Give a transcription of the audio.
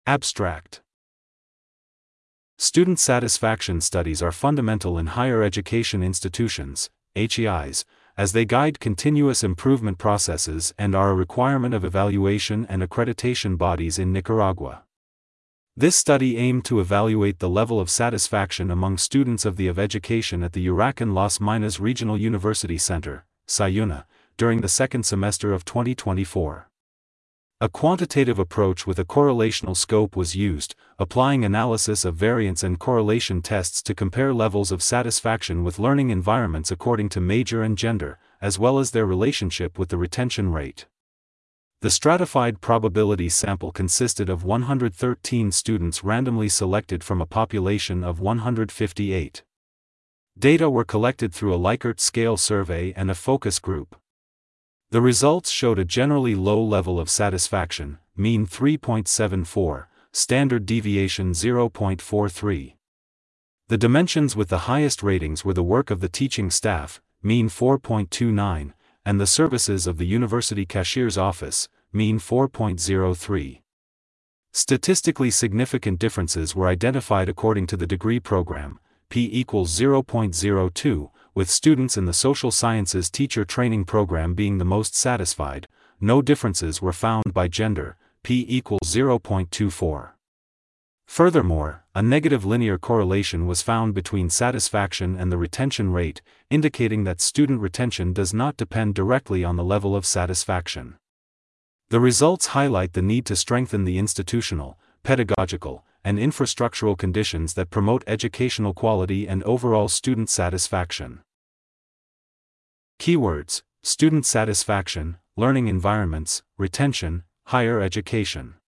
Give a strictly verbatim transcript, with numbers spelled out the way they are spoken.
Abstract. Student satisfaction studies are fundamental in higher education institutions, H E Is, as they guide continuous improvement processes and are a requirement of evaluation and accreditation bodies in Nicaragua. This study aimed to evaluate the level of satisfaction among students of the of education at the Huracán Las Minas Regional University Center, SAYUNA, during the second semester of twenty twenty-four. A quantitative approach with a correlational scope was used, applying analysis of variance and correlation tests to compare levels of satisfaction with learning environments according to major and gender, as well as their relationship with the retention rate. The stratified probability sample consisted of one hundred thirteen students randomly selected from a population of one hundred fifty-eight. Data were collected through a Likert scale survey and a focus group. The results showed a generally low level of satisfaction, mean three point seven four, standard deviation zero point four three. The dimensions with the highest ratings were the work of the teaching staff, mean four point two nine, and the services of the university cashier's office, mean four point zero three. Statistically significant differences were identified according to the degree program, p equals zero point zero two, with students in the social sciences teacher training program being the most satisfied. No differences were found by gender, p equals zero point two four. Furthermore, a negative linear correlation was found between satisfaction and the retention rate, indicating that student retention does not depend directly on the level of satisfaction. The results highlight the need to strengthen the institutional, pedagogical, and infrastructural conditions that promote educational quality and overall student satisfaction. Keywords: student satisfaction, learning environments, retention, higher education.